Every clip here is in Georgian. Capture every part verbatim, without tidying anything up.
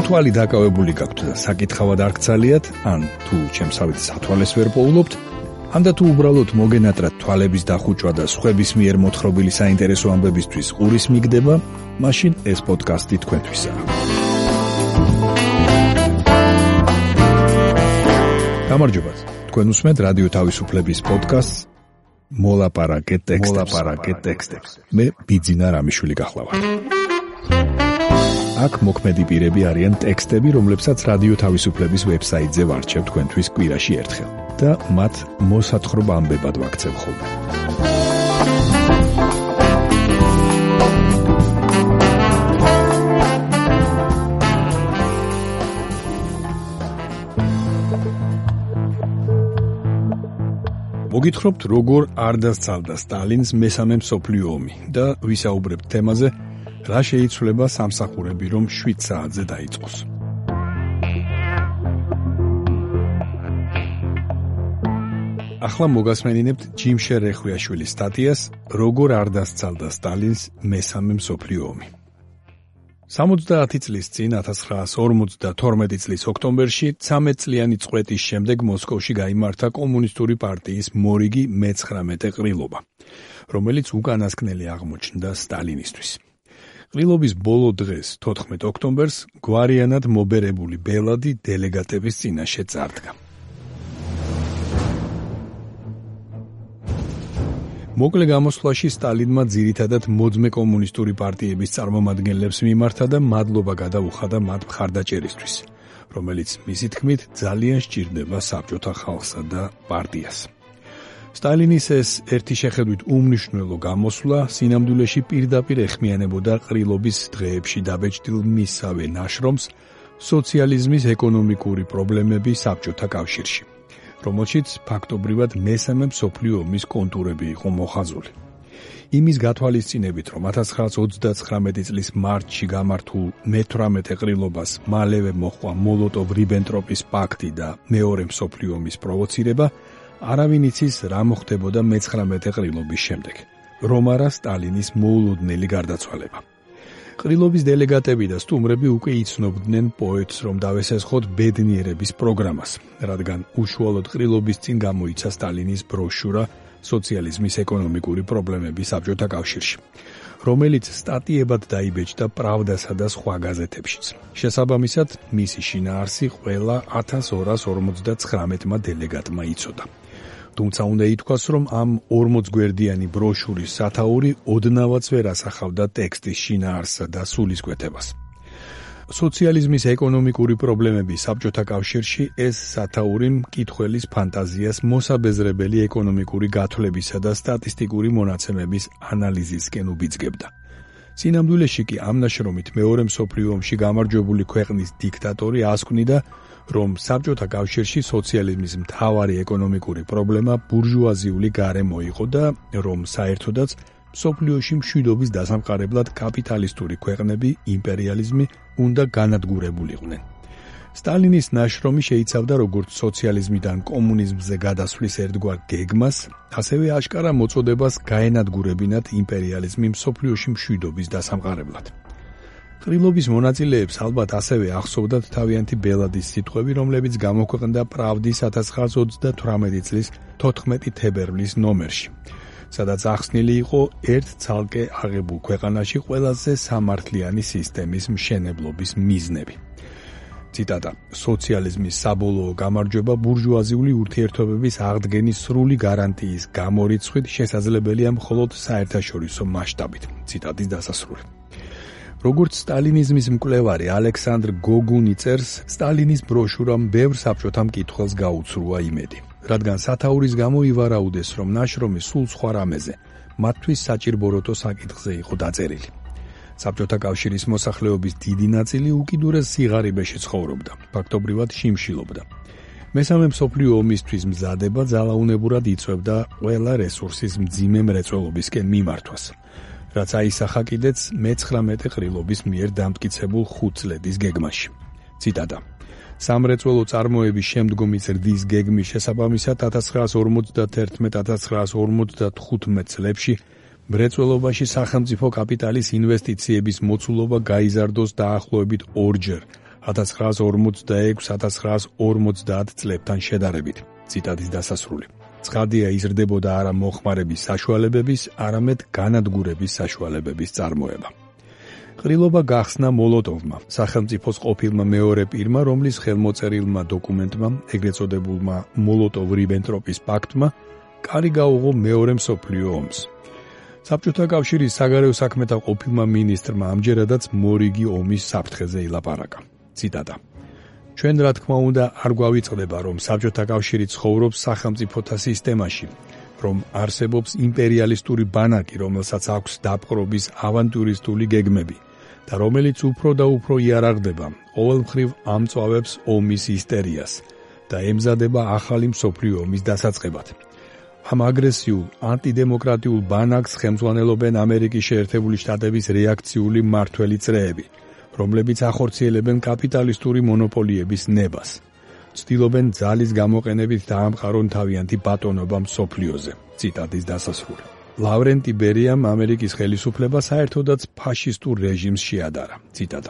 თვალი დაკავებული გაქვთ და საკითხავად არ გცალიათ, ან თუ ჩემსავით სათვალეს ვერ პოულობთ, ან და თუ უბრალოდ მოგენატრათ თვალების დახუჭვა და სხვების მიერ მოთხრობილი საინტერესო ამბებისთვის ყურის მიგდება, მაშინ ეს პოდკასტი თქვენთვისაა. გამარჯობათ, თქვენ უსმენთ რადიო თავისუფლების პოდკასტს მოლაპარაკე ტექსტებს. მოლაპარაკე ტექსტებს. მე ბიძინა რამიშვილი გახლავართ. აქ მოქმედი პირები არიან ტექსტები, რომლებსაც რადიო თავისუფლების ვებსაიტზე ვარჩევ თქვენთვის კვირაში ერთხელ და მათ მოსათხრობ ამბებად ვაქცევ ხოლმე. მოგითხრობთ, როგორ არ დასცალდა სტალინს მესამე მსოფლიო ომი და ვისაუბრებთ თემაზე, რა შეიცვლება სამსახურები, რომ შვიდ საათზე დაიწყოს. ახლა მოგასმენინებთ ჯიმშე რეხვიაშვილის სტატიას, როგორ არ დასცალდა სტალინს მესამე მსოფლიო ომი. სამოცდაათი წლის წინ, ათას ცხრაას ორმოცდათორმეტი წლის ოქტომბერში, ცამეტწლიანი წყვეტის შემდეგ მოსკოვში გაიმართა კომუნისტური პარტიის მორიგი მეცხრამეტე ყრილობა, რომელიც უკანასკნელი აღმოჩნდა სტალინისთვის. ყრილობის ბოლო დღეს, თოთხმეტ ოქტომბერს, გვარიანად მობერებული ბელადი დელეგატების წინაშე წარდგა. მოკლე გამოსვლაში სტალინმა ძირითადად მოძმე კომუნისტური პარტიების წარმომადგენლებს მიმართა და მადლობა გადაუხადა მათ მხარდაჭერისთვის, რომელიც მისი თქმით ძალიან სჭირდება საბჭოთა ხალხსა და პარტიას. სტალინის ეს ერთი შეხედვით უმნიშვნელო გამოსვლა სინამდვილეში პირდაპირ ეხმიანებოდა ყრილობის დღეებში დაბეჭდილ მისსავე ნაშრომს სოციალიზმის ეკონომიკური პრობლემები საბჭოთა კავშირში, რომელშიც ფაქტობრივად მესამე მსოფლიო ომის კონტურები იყო მოხაზული. იმის გათვალისწინებით, რომ ათას ცხრაას ოცდაცხრამეტი წლის მარტში გამართულ მეთვრამეტე ყრილობას მალევე მოჰყვა მოლოტოვ-რიბენტროპის პაქტი და მეორე მსოფლიო ომის პროვოცირება, არავინ იცის, რა მოხდებოდა მეცხრამეტე ყრილობის შემდეგ, რომ არა სტალინის მოულოდნელი გარდაცვალება. ყრილობის დელეგატები და სტუმრები უკვე იცნობდნენ პოეტს, რომ დავესესხოთ ბედნიერების პროგრამას, რადგან უშუალოდ ყრილობის წინ გამოიცა სტალინის ბროშურა სოციალიზმის ეკონომიკური პრობლემები საბჭოთა კავშირში, რომელიც სტატიებად დაიბეჭდა პრავდასა და სხვა გაზეთებშიც. შესაბამისად, მისი შინაარსი ყველა ათას ორას ორმოცდაცხრამეტმა დელეგატმა იცოდა. თუმცა უნდა ითქვას, რომ ამ ორმოცგვერდიანი ბროშურის სათაური ოდნავაც ვერ ასახავდა ტექსტის შინაარსსა და სულისკვეთებას. სოციალიზმის ეკონომიკური პრობლემები საბჭოთა კავშირში ეს სათაური მკითხველის ფანტაზიას მოსაბეზრებელი ეკონომიკური გათვლებისა და სტატისტიკური მონაცემების ანალიზისკენ უბიძგებდა. სინამდვილეში კი ამ ნაშრომით მეორე მსოფლიო ომში გამარჯვებული ქვეყნის დიქტატორი ასკვნიდა, რომ საბჭოთა კავშირში სოციალიზმის მთავარი ეკონომიკური პრობლემა ბურჟუაზიული გარემო იყო და რომ საერთოდაც მსოფლიოში მშვიდობის დასამყარებლად კაპიტალისტური ქვეყნები, იმპერიალიზმი უნდა განადგურებულიყვნენ. სტალინის ნაშრომი შეიცავდა როგორც სოციალიზმიდან კომუნიზმზე გადასვლის ერთგვარ გეგმას, ასევე აშკარა მოწოდებას გაენადგურებინათ იმპერიალიზმი მსოფლიოში მშვიდობის დასამყარებლად. ყრილობის მონაწილეებს ალბათ ასევე ახსოვდათ თავიანთი ბელადის სიტყვები, რომლებიც გამოქვეყნდა პრავდის ათას ცხრაას ოცდათვრამეტი წლის თოთხმეტი თებერვლის ნომერში, სადაც ახსნილი იყო ერთ ცალკე აღებულ ქვეყანაში ყველაზე სამართლიანი სისტემის მშენებლობის მიზნები. ციტატა: სოციალიზმის საბოლოო გამარჯვება ბურჟუაზიული ურთიერთობების აღდგენის სრული გარანტიის გამორიცხვით შესაძლებელია მხოლოდ საერთაშორისო მასშტაბით. ციტატის დასასრული. როგორც სტალინიზმის მკვლევარი ალექსანდრ გოგუნი წერს, სტალინის ბროშურამ ბევრ საბჭოთა მკითხველს გაუცრუა იმედი, რადგან სათაურის გამო ივარაუდეს, რომ ნაშრომი სულ სხვა რამეზე, მათთვის საჭირბოროტო საკითხზე იყო დაწერილი. საბჭოთა კავშირის მოსახლეობის დიდი ნაწილი უკიდურეს სიღარიბეში ცხოვრობდა, ფაქტობრივად შიმშილობდა. მესამე მსოფლიო ომისთვის მზადება ძალაუნებურად იწვევდა ყველა რესურსის მძიმე მრეწველობისკენ მიმართვას, რაც აისახა კიდეც მეცხრამეტე ყრილობის მიერ დამტკიცებულ ხუთწლედის გეგმაში. ციტატა: სამრეწველო წარმოების შემდგომი ზრდის გეგმის შესაბამისად ათას ცხრაას ორმოცდათერთმეტ ათას ცხრაას ორმოცდახუთმეტ წლებში მრეწველობაში სახელმწიფო კაპიტალის ინვესტიციების მოცულობა გაიზარდოს დაახლოებით ორჯერ, ათას ცხრაას ორმოცდაექვსი ათას ცხრაას ორმოცდაათ წლებთან შედარებით. ციტატის დასასრული. ცხადია იზრდებოდა არა მოხმარების საშუალებების, არამედ განადგურების საშუალებების წარმოება. ყრილობა გახსნა მოლოტოვმა, სახელმწიფოს ყოფილმა მეორე პირმა, რომლის ხელმოწერილმა დოკუმენტმა, ეგრეთ წოდებულმა მოლოტოვ-რიბენტროპის პაქტმა, კარი გაუღო მეორე მსოფლიო ომს. საბჭოთა კავშირის საგარეო საქმეთა ყოფილმა მინისტრმა ამჯერადაც მორიგი ომის საფრთხეზე ილაპარაკა. ციტატა. ჩვენ რა თქმა უნდა არ გვავიწყდება, რომ საბჭოთა კავშირი ცხოვრობს სახელმწიფოთა სისტემაში, რომ არსებობს იმპერიალისტური ბანაკი, რომელსაც აქვს დაპყრობის ავანტურისტული გეგმები და რომელიც უფრო და უფრო იარაღდება, ყოველმხრივ ამწვავებს ომის ისტერიას და ემზადება ახალი მსოფლიო ომის დასაწყებად. ამ აგრესიულ, ანტიდემოკრატიულ ბანაკს ხელმძღვანელობენ ამერიკის შეერთებული შტატების რეაქციული მმართველი წრეები, რომლებიც ახორციელებენ კაპიტალისტური მონოპოლიების ნებას. ცდილობენ ძალის გამოყენებით დაამყარონ თავიანთი ბატონობა მსოფლიოზე. ციტატის დასასრული. ლავრენტი ბერიამ ამერიკის ხელისუფლება საერთოდაც ფაშისტურ რეჟიმს შეადარა. ციტატა.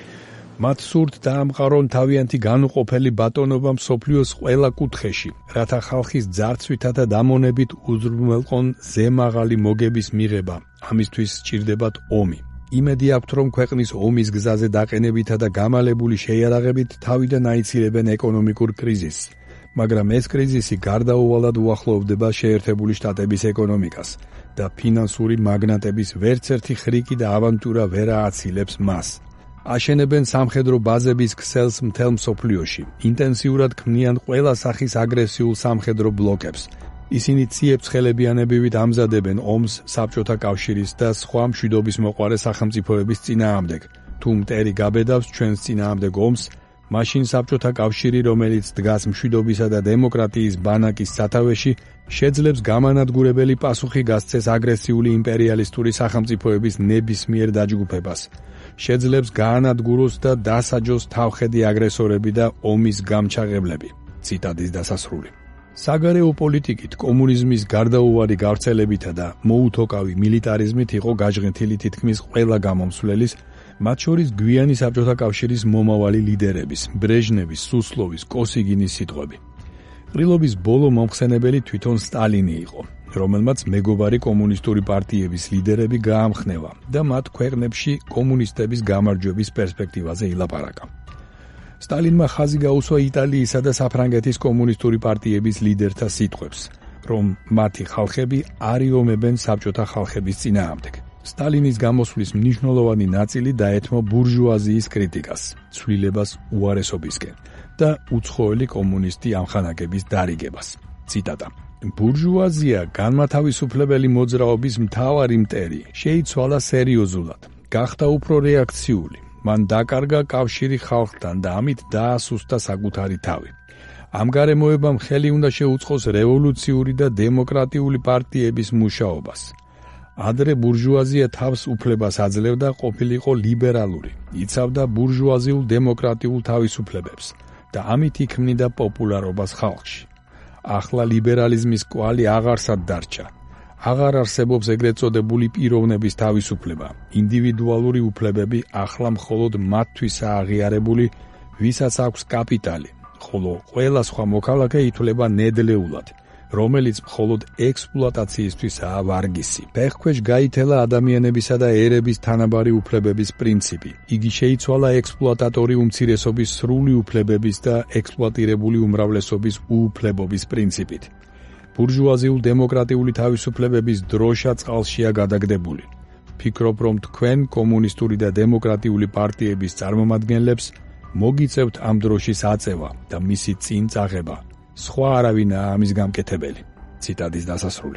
მათ სურთ დაამყარონ თავიანთი განუყოფელი ბატონობა მსოფლიოს ყველა კუთხეში, რათა ხალხის ძარცვითა და დამონებით უზრუნველყონ ზემაღალი მოგების მიღება. ამისთვის სჭირდებათ ომი. იმედი აქვთ, რომ ქვეყნის ომის გზაზე დაყენებითა და გამალებული შეიარაღებით თავიდან აიცირებენ ეკონომიკურ კრიზისს, მაგრამ ეს კრიზისი გარდაუვალად უახლოვდება შეერთებული შტატების ეკონომიკას და ფინანსური მაგნატების ვერცერთი ხრიკი და ავანტურა ვერ ააცილებს მას. აშენებენ სამხედრო ბაზების ქსელს მთელ მსოფლიოში, ინტენსიურად ქმნიან ყველა სახის აგრესიულ სამხედრო ბლოკებს. ისინი ციებ-ცხელებიანებივით ამზადებენ ომს საბჭოთა კავშირის და სხვა მშვიდობის მოყვარე სახელმწიფოების წინააღმდეგ. თუ მტერი გაბედავს ჩვენს წინააღმდეგ ომს, მაშინ საბჭოთა კავშირი, რომელიც დგას მშვიდობისა და დემოკრატიის ბანაკის სათავეში, შეძლებს გამანადგურებელი პასუხი გასცეს აგრესიული იმპერიალისტური სახელმწიფოების ნებისმიერ დაჯგუფებას. შეძლებს გაანადგუროს და დასაჯოს თავხედი აგრესორები და ომის გამჩაღებლები. ციტატის დასასრული. საგარეო პოლიტიკით კომუნიზმის გარდაუვალი გავრცელებითა და მოუთოკავი მილიტარიზმით იყო გაჟღენთილი თითქმის ყველა გამომსვლელის, მათ შორის გვიანი საბჭოთა კავშირის მომავალი ლიდერების, ბრეჟნევის, სუსლოვის, კოსიგინის სიტყვები. ყრილობის ბოლო მომხსენებელი თვითონ სტალინი იყო, რომელმაც მეგობარი კომუნისტური პარტიების ლიდერები გაამხნევა და მათ ქვეყნებში კომუნისტების გამარჯვების პერსპექტივაზე ილაპარაკა. სტალინმა ხაზი გაუსვა იტალიისა და საფრანგეთის კომუნისტური პარტიების ლიდერთა სიტყვებს, რომ მათი ხალხები არ იომებენ საბჭოთა ხალხების წინააღმდეგ. სტალინის გამოსვლის მნიშვნელოვანი ნაწილი დაეთმო ბურჟუაზიის კრიტიკას, ცვლილებას უარესობისკენ და უცხოელი კომუნისტი ამხანაგების დარიგებას. ციტატა. ბურჟუაზია განმათავისუფლებელი მოძრაობის მთავარი მტერი შეიცვალა სერიოზულად, გახდა უფრო რეაქციული. მან დაკარგა კავშირი ხალხთან და ამით დაასუსტა საკუთარი თავი. ამ გარემოებამ ხელი უნდა შეუწყოს რევოლუციური და დემოკრატიული პარტიების მუშაობას. ადრე ბურჟუაზია თავს უფლებას აძლევდა ყოფილიყო ლიბერალური, იცავდა ბურჟუაზიულ დემოკრატიულ თავისუფლებებს და ამით იქმნიდა პოპულარობას ხალხში. ახლა ლიბერალიზმის კვალი აღარსად დარჩა. აღარ არსებობს ეგრეთ წოდებული პიროვნების თავისუფლება. ინდივიდუალური უფლებები ახლა მხოლოდ მათთვისაა აღიარებული, ვისაც აქვს კაპიტალი, ხოლო ყველა სხვა მოქალაქე ითვლება ნედლეულად, რომელიც მხოლოდ ექსპლუატაციისთვისაა ვარგისი. ფეხქვეშ გაითელა ადამიანებისა და ერების თანაბარი უფლებების პრინციპი. იგი შეიცვალა ექსპლუატატორი უმცირესობის სრული უფლებების და ექსპლუატირებული უმრავლესობის უუფლებობის პრინციპით. ბურჟუაზიულ დემოკრატიული თავისუფლებების დროშა წყალშია გადაგდებული. ფიქრობ, რომ თქვენ კომუნისტური და დემოკრატიული პარტიების წარმომადგენლებს მოგიწევთ ამ დროშის აწევა და მისი წინ წაღება. სხვა არავინაა ამის გამკეთებელი. ციტატის დასასრული.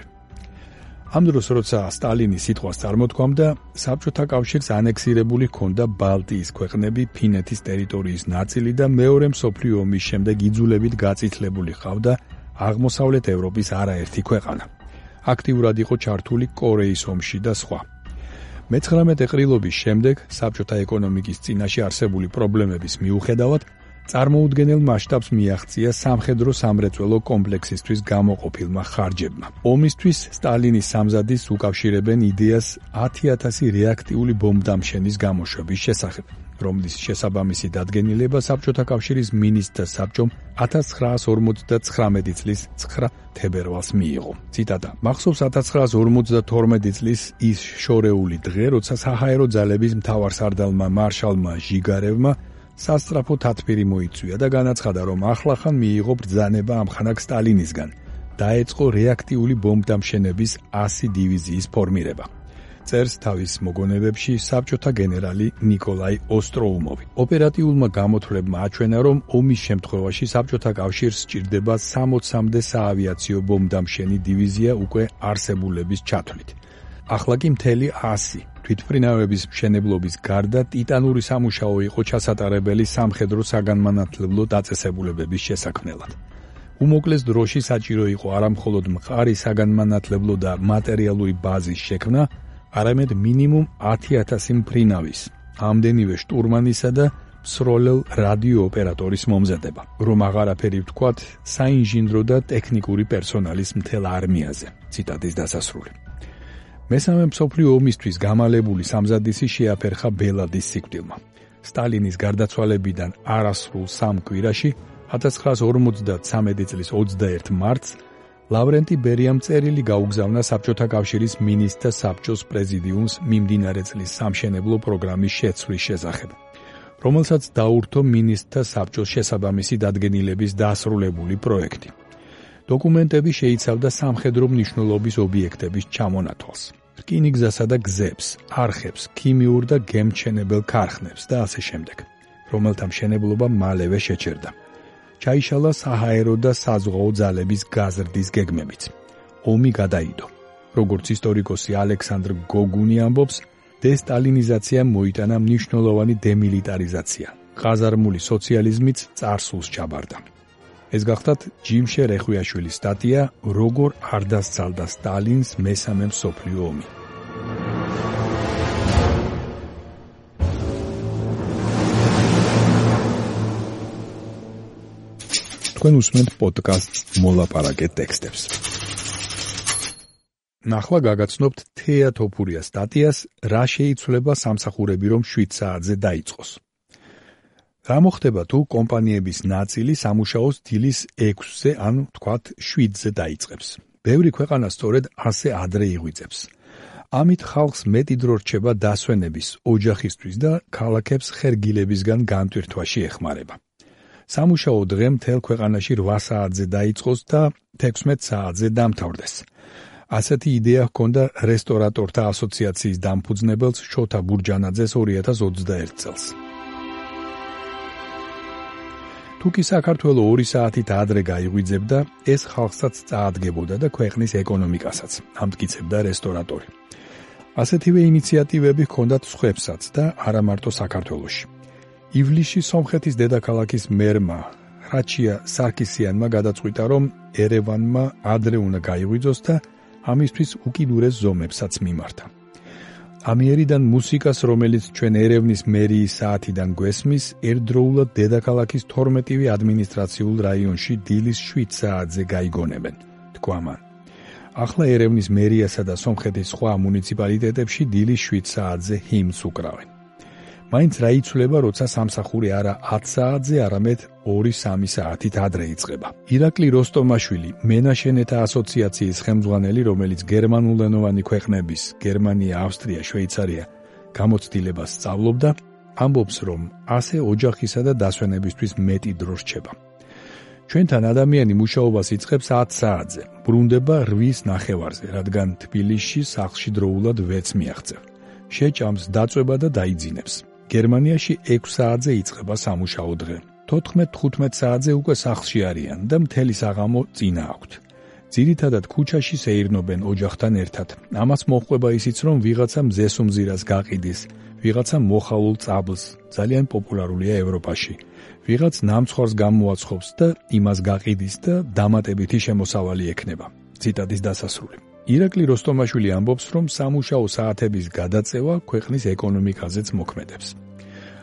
ამ დროს, როცა სტალინის სიტყვას წარმოთქვამდა, საბჭოთა კავშირს ანექსირებული ჰქონდა ბალტიის ქვეყნები, ფინეთის ტერიტორიის ნაწილი და მეორე მსოფლიო ომის შემდეგ იძულებით გაწითლებული ჰყავდა აღმოსავლეთ ევროპის არაერთი ქვეყანა. აქტიურად იყო ჩართული კორეის ომში და სხვა. მეცხრამეტე ყრილობის შემდეგ საბჭოთა ეკონომიკის წინაშე არსებული პრობლემების მიუხედავად, წარმოუდგენელ მასშტაბს მიაღწია სამხედრო-სამრეწველო კომპლექსისთვის გამოყოფილმა ხარჯებმა. ომისთვის სტალინის სამზადისს უკავშირებენ იდეას ათი ათასი რეაქტიული ბომბდამშენის გამოშვების შესახებ, რომლის შესაბამისი დადგენილება საბჭოთა კავშირის მინისტრთა საბჭომ ათას ცხრაას ორმოცდაცხრამეტი წლის ცხრა თებერვალს მიიღო. ციტატა: მახსოვს ათას ცხრაას ორმოცდათორმეტი წლის ის შორეული დღე, როცა საჰაერო ძალების მთავარსარდალმა მარშალმა ჟიგარევმა სასწრაფო თათბირი მოიწვია და განაცხადა, რომ ახლახან მიიღო ბრძანება ამხანაგ სტალინისგან, დაეწყო რეაქტიული ბომბდამშენების ასი დივიზიის ფორმირება. წერს თავის მოგონებებში საბჭოთა გენერალი ნიკოლაი ოსტროუმოვი. ოპერატიულმა გამოთვლებმა აჩვენა, რომ ომის შემთხვევაში საბჭოთა კავშირს სჭირდება სამოცამდე საავიაციო ბომბდამშენი დივიზია უკვე არსებულების ჩათვლით. ახლა კი მთელი ასი თვითმფრინავების მშენებლობის გარდა ტიტანური სამუშაო იყო ჩასატარებელი სამხედრო საგანმანათლებლო დაწესებულებების შესაქმნელად. უმოკლეს დროში საჭირო იყო არამხოლოდ მყარი საგანმანათლებლო და მატერიალური ბაზის შექმნა, არამედ მინიმუმ ათი ათასი მფრინავის, ამდენივე შტურმანისა და მსროლელ რადიო ოპერატორის მომზადება, რომ აღარაფერი ვთქვათ საინჟინრო და ტექნიკური პერსონალის მთელ არმიაზე. ციტატის დასასრული. მესამე მსოფლიო ომისთვის გამალებული სამზადისი შეაფერხა ბელადის სიკვდილმა. სტალინის გარდაცვალებიდან არასრულ სამ კვირაში, ათას ცხრაას ორმოცდათვრამეტი წლის ოცდაერთი მარტს, ლავრენტი ბერიამ წერილი გაუგზავნა საბჭოთა კავშირის მინისტრთა საბჭოს პრეზიდიუმს მიმდინარე წლის სამშენებლო პროგრამის შეცვლის შესახებ, რომელსაც დაურთო მინისტრთა საბჭოს შესაბამისი დადგენილების დასრულებული პროექტი. დოკუმენტები შეიცავდა სამხედრო მნიშვნელობის ობიექტების ჩამონათვალს, რკინიგზასა და გზებს, არხებს, ქიმიურ და გემთმშენებელ ქარხნებს და ასე შემდეგ, რომელთა მშენებლობა მალევე შეჩერდა. ჩაიშალა საჰაერო და საზღვაო ძალების გაზრდის გეგმებიც. ომი გადაიდო. როგორც ისტორიკოსი ალექსანდრ გოგუნი ამბობს, დესტალინიზაციამ მოიტანა მნიშვნელოვანი დემილიტარიზაცია. ყაზარმული სოციალიზმიც წარსულს ჩაბარდა. ეს გახდათ ჯიმშე რეხვიაშვილის სტატია „როგორ არ დასცალდა სტალინს მესამე მსოფლიო ომი“. თქვენ უსმენთ პოდკასტს მოლაპარაკე ტექსტებს. ნახლა გაგაცნობთ თეა თოფურიას სტატიას „რა შეიცვლება სამსახურები რომ შვიდ საათზე დაიწყოს“. რა მოხდება თუ კომპანიების ნაწილი სამუშაოს დილის ექვსზე, ანუ თქვათ შვიდზე დაიწყებს? ბევრი ქვეყანა სწორედ ასე ადრე იღვიძებს. ამით ხალხს მეტი დრო რჩება დასვენების, ოჯახისთვის და ქალაქებს ხერგილებისგან განტვირთვაში ეხმარება. სამუშაო დღე მთელ ქვეყანაში რვა საათზე დაიწყოს და თექვსმეტ საათზე დამთავრდეს. ასეთი იდეა ჰქონდა რესტორატორთა ასოციაციის დამფუძნებელს შოთა ბურჯანაძეს ორი ათას ოცდაერთი წელს. თუკი საქართველო ორი საათით ადრე გაიღვიძებდა, ეს ხალხსაც წაადგებოდა და ქვეყნის ეკონომიკასაც, ამტკიცებდა რესტორატორი. ასეთივე ინიციატივები ჰქონდათ სხვებსაც და არა მარტო საქართველოში. ივლისში სომხეთის დედაქალაქის მერმა რაჩია სარკისიანმა გადაწყვიტა, რომ ერევანმა ადრე უნდა გაიღვიძოს და ამისთვის უკიდურეს ზომებსაც მიმართა. ამიერიდან მუსიკას, რომელიც ჩვენ ერევნის მერიის საათიდან გვესმის, ერთდროულად დედაქალაქის თორმეტივე ადმინისტრაციულ რაიონში დილის შვიდ საათზე გაიგონებენ, თქვა მან. ახლა ერევნის მერიასა და სომხეთის სხვა მუნიციპალიტეტებში დილის შვიდ საათზე ჰიმნს უკრავენ. მაინც რა იცვლება, როცა სამსახური არა ათი საათზე, არამედ ორი სამი საათით ადრე იწყება. ირაკლი როსტომაშვილი, მენაშენეთა ასოციაციის ხელმძღვანელი, რომელიც გერმანულენოვანი ქვეყნების, გერმანია, ავსტრია, შვეიცარია გამოცდილებას სწავლობდა, ამბობს, რომ ასე ოჯახისა და დასვენებისთვის მეტი დრო რჩება. ჩვენთან ადამიანი მუშაობას იწყებს ათი საათზე, ბრუნდება რვის ნახევარზე, რადგან თბილისში სახლში დროულად ვერც მიაღწევ. შეჭამს დაწვება და დაიძინებს. გერმანიაში ექვს საათზე იწყება სამუშაო დღე. თოთხმეტ თხუთმეტ საათზე უკვე სახლში არიან და მთელი საღამო წინა აქვთ. ძირითადად ქუჩაში სეირნობენ ოჯახთან ერთად. ამას მოჰყვება ისიც, რომ ვიღაცა მზეს უმზირას გაყიდის, ვიღაცა მოხალულ წაბლს, ძალიან პოპულარულია ევროპაში. ვიღაც ნამცხვარს გამოაცხობს და იმას გაყიდის და დამატებითი შემოსავალი ექნება. ციტატის დასასრული. ირაკლი როსტომაშვილი ამბობს, რომ სამუშაო საათების გადაწევა ქვეყნის ეკონომიკაზეც მოქმედებს.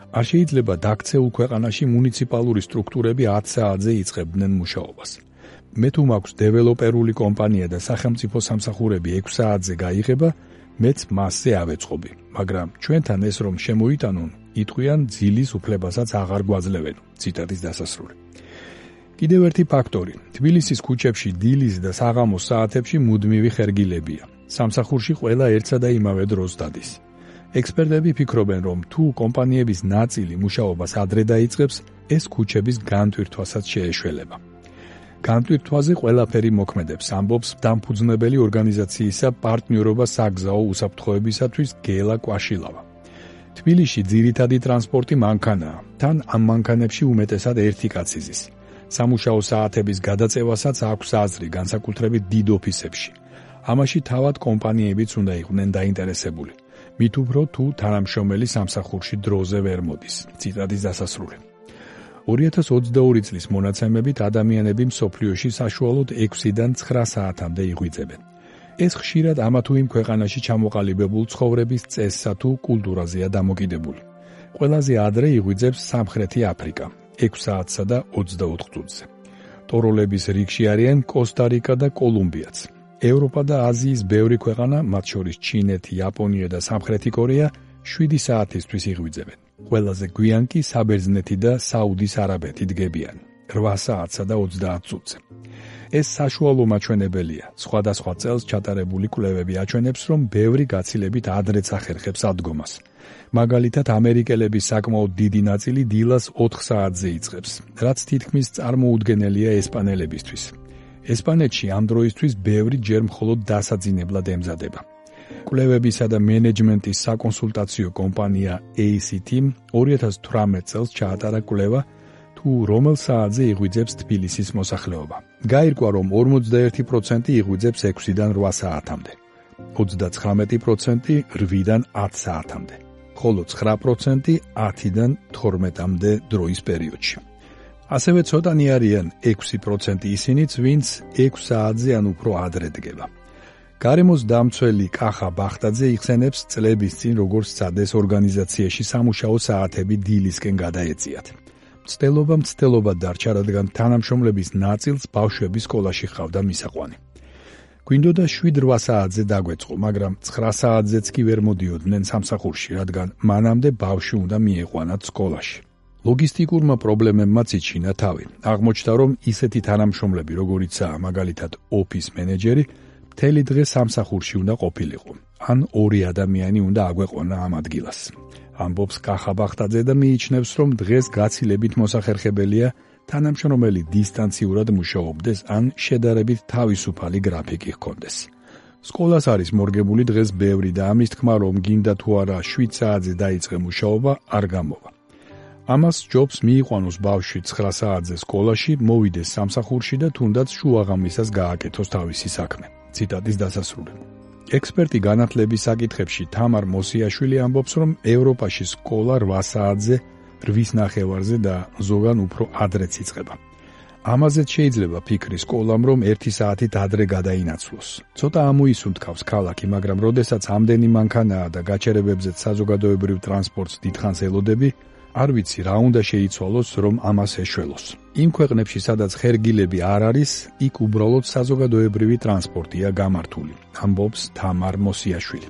არ შეიძლება დაქცეულ ქვეყანაში მუნიციპალური სტრუქტურები ათ საათზე იწყებდნენ მუშაობას. მე თუ მაქვს დეველოპერული კომპანია და სახელმწიფო სამსახურები ექვს საათზე გაიღება, მეც მასზე ავეწყობი, მაგრამ ჩვენთან ეს რომ შემოიტანონ, იტყვიან ძილის უფლებასაც აღარ გვაძლევენ. ციტატის დასასრული. კიდევ ერთი ფაქტორი. თბილისის ქუჩებში დილის და საღამოს საათებში მუდმივი ხერგილებია. სამსახურში ყველა ერთსა და იმავე დროს დადის. ექსპერტები ფიქრობენ, რომ თუ კომპანიების ნაწილი მუშაობას ადრე დაიწყებს, ეს ქუჩების განტვირთვასაც შეეშველება. განტვირთვაზე ყველაფერი მოქმედებს, ამბობს დამფუძნებელი ორგანიზაციისა პარტნიორობა საგზაო უსაფრთხოებისათვის გელა კვაშილავა. თბილისში ძირითადი ტრანსპორტი მანქანაა, თან ამ მანქანებში უმეტესად ერთი კაცი ზის. სამუშაო საათების გადაწევასაც აქვს აზრი, განსაკუთრებით დიდ ოფისებში. ამაში თავად კომპანიებიც უნდა იყვნენ დაინტერესებული. მით უფრო თუ თანამშრომელი სამსახურში დროზე ვერ მოდის. ციტატის დასასრული. ორი ათას ოცდაორი წლის მონაცემებით ადამიანები მსოფლიოში საშუალოდ ექვსიდან ცხრა საათამდე იღვიძებენ. ეს ხშირად ამა თუ იმ ქვეყანაში ჩამოყალიბებულ ცხოვრების წესსა თუ კულტურაზეა დამოკიდებული. ყველაზე ადრე იღვიძებს სამხრეთი აფრიკა, ექვს საათსა და ოცდაოთხ წუთზე. ტოროლების რიგში არიან კოსტა-რიკა და კოლუმბიაც. ევროპა და აზიის ბევრი ქვეყანა, მათ შორის ჩინეთი, იაპონია და სამხრეთი კორეა, შვიდი საათისთვის იღვიძებენ. ყველაზე გვიან კი საბერძნეთი და საუდის არაბეთი დგებიან, რვა საათსა და ოცდაათ წუთზე. ეს საშუალო მაჩვენებელია. სხვადასხვა წელს ჩატარებული კვლევები აჩვენებს, რომ ბევრი გაცილებით ადრეც ახერხებს ადგომას. მაგალითად, ამერიკელების საკმაოდ დიდი ნაწილი დილას ოთხ საათზე იწყებს, რაც თითქმის წარმოუდგენელია ესპანელებისთვის. ესპანეთში ამ დროისთვის ბევრი ჯერ მხოლოდ დასაძინებლად ემზადება. კვლევებისა და მენეჯმენტის საკონსულტაციო კომპანია ეი სი თი-მ ორი ათას თვრამეტ წელს ჩაატარა კვლევა, თუ რომელ საათზე იღვიძებს თბილისის მოსახლეობა. გაირკვა, რომ ორმოცდაერთი პროცენტი იღვიძებს ექვსიდან რვა საათამდე, ოცდაცხრამეტი პროცენტი რვიდან ათ საათამდე, ხოლო ცხრა პროცენტი ათიდან თორმეტამდე დროის პერიოდში. ასევე ცოტანი არიან ექვსი პროცენტი ისინიც, ვინც ექვს საათზე ან უფრო ადრე დგება. გარემოს დამცველი კახა ბახტაძე იხსენებს წლების წინ როგორც სცადეს ორგანიზაციაში სამუშაო საათები დილისკენ გადაეწიათ. მცდელობა მცდელობად დარჩა, რადგან თანამშრომლების ნაწილს ბავშვები სკოლაში ჰყავდა მისაყვანი. გვინდოდა შვიდ რვა საათზე დაგვეწყო, მაგრამ ცხრა საათზეც კი ვერ მოდიოდნენ სამსახურში, რადგან მანამდე ბავშვი უნდა მieყვანათ სკოლაში. ლოგისტიკურმა პრობლემებმაც იჩინა თავი. აღმოჩნდა, რომ ისეთი თანამშრომლები, როგორიცაა მაგალითად ოფის მენეჯერი, მთელი დღე სამსახურში უნდა ყოფილიყო, ან ორი ადამიანი უნდა აგვეყვანა ამ ადგილას. ამბობს კახა ბახტაძე და მიიჩნევს, რომ დღეს გაცილებით მოსახერხებელია თანამშრომელი დისტანციურად მუშაობდეს ან შედარებით თავისუფალი გრაფიკი ჰქონდეს. სკოლას არის მორგებული დღეს ბევრი და ამის თქმა, რომ გინდა თუ არა შვიდ საათზე დაიწყე მუშაობა, არ გამოვა. ამას ჯობს მიიყვანოს ბავშვი ცხრა საათზე სკოლაში, მოვიდეს სამსახურში და თუნდაც შუაღამისას გააკეთოს თავისი საქმე. ციტატის დასასრული. ექსპერტი განათლების საკითხებში თამარ მოსიაშვილი ამბობს, რომ ევროპაში სკოლა რვა საათზე, რვის ნახევარზე და ზოგან უფრო ადრეც იწყება. ამაზეც შეიძლება ფიქრი სკოლამ, რომ ერთი საათით ადრე გადაინაცვლოს. ცოტა ამოისუნთქავს ქალაქი, მაგრამ როდესაც ამდენი მანქანაა და გაჩერებებზეც საზოგადოებრივ ტრანსპორტს დიდხანს ელოდები, არ ვიცი რა უნდა შეიცვალოს, რომ ამას ეშველოს. იმ ქვეყნებში, სადაც ხერგილები არ არის, იქ უბრალოდ საზოგადოებრივი ტრანსპორტია გამართული, ამბობს თამარ მოსიაშვილი.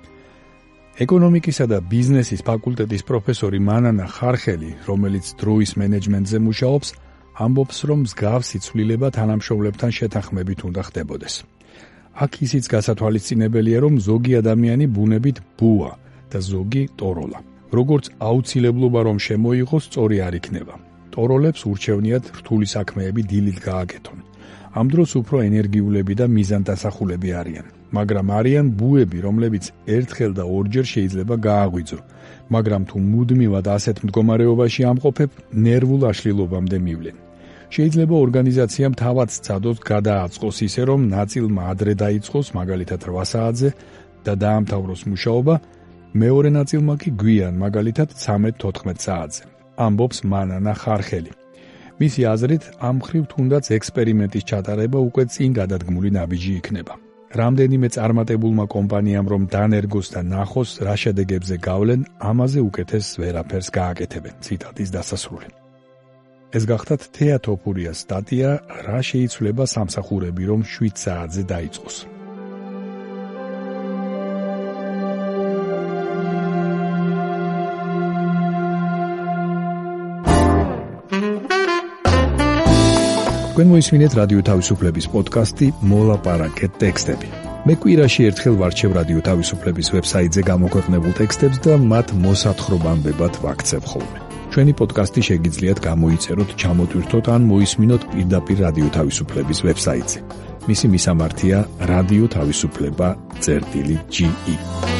ეკონომიკისა და ბიზნესის ფაკულტეტის პროფესორი მანანა ხარხელი, რომელიც დროის მენეჯმენტზე მუშაობს, ამბობს, რომ მსგავსი ცვლილება თანამშრომლებთან შეთანხმებით უნდა ხდებოდეს. აქ ისიც გასათვალისწინებელია, რომ ზოგი ადამიანი ბუნებით ბუა და ზოგი ტოროლა. როგორც აუცილებლობა რომ შემოიღოს, სწორი არ იქნება. ტოროლებს ურჩევნიათ რთული საქმეები დილით გააკეთონ. ამ დროს უფრო ენერგიულები და მიზანდასახულები არიან. მაგრამ არიან ბუები, რომლებიც ერთხელ და ორჯერ შეიძლება გააღვიძო, მაგრამ თუ მუდმივად ასეთ მდგომარეობაში ამყოფებ, ნერვულ აშლილობამდე მივლენ. შეიძლება ორგანიზაციამ თავად სცადოს გადააწყოს ისე, რომ ნაწილმა ადრე დაიწყოს, მაგალითად რვა საათზე და დაამთავროს მუშაობა, მეორე ნაწილმა კი გვიან, მაგალითად ცამეტ-თოთხმეტ საათზე. ამბობს მანანა ხარხელი. მისი აზრით, ამ მხრივ თუნდაც ექსპერიმენტის ჩატარება უკვე წინ გადადგმული ნაბიჯი იქნება. რამდენიმე წარმატებულმა კომპანიამ რომ დანერგოს და ნახოს რა შედეგებზე გავლენ, ამაზე უკეთეს ვერაფერს გააკეთებენ. ციტატის დასასრული. ეს გახდათ თეატოფურიას სტატია რა შეიცვლება სამსახურები რომ შვიდ საათზე დაიწყოს. თქვენ მოისმინეთ რადიო თავისუფლების პოდკასტი მოლაპარაკეთ ტექსტები. მე კვირაში ერთხელ ვარჩევ რადიო თავისუფლების ვებსაიტზე გამოქვეყნებულ ტექსტებს და მათ მოსათხრობამდებად ვაქცევ ხოლმე. ჩვენი პოდკასტი შეგიძლიათ გამოიწეროთ, ჩამოტვირთოთ ან მოისმინოთ პირდაპირ რადიო თავისუფლების ვებსაიტზე. მისი მისამართია რადიო თავისუფლება წერტილი ჯი ი.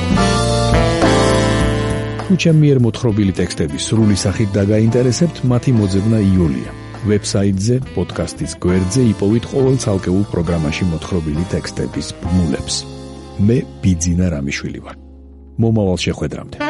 თუ ჩემი მიერ მოთხრობილი ტექსტები სრული სახით დაგაინტერესებთ, მათი მოძებნა იოლია. ვებსაიტზე, პოდკასტის გვერდზე იპოვით ყოველ ცალკეულ პროგრამაში მოთხრობილი ტექსტების ბმულებს. მე ბიძინა რამიშვილი ვარ. მომავალ შეხვედრამდე.